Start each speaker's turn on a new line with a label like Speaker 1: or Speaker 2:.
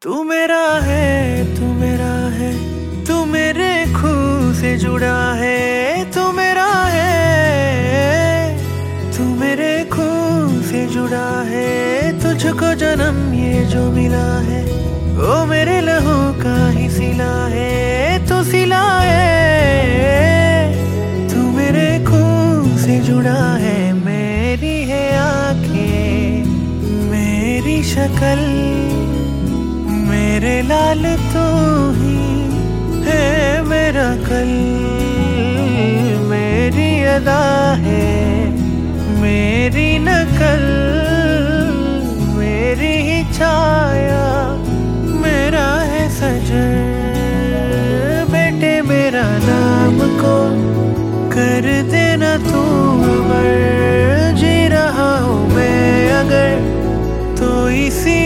Speaker 1: तू मेरा है, तू मेरा है, तू मेरे खून से जुड़ा है। तू मेरा है, तू मेरे खून से जुड़ा है। तुझको जन्म ये जो मिला है वो मेरे लहू का ही सिला है। तू सिला है, तू मेरे खून से जुड़ा है। मेरी है आंखें, मेरी शक्ल, मेरे लाल तू ही है मेरा कल। मेरी अदा है, मेरी नकल, मेरी ही छाया, मेरा है सजन। बेटे मेरा नाम को कर देना तू अमर। जी रहा हूँ मैं अगर तो इसी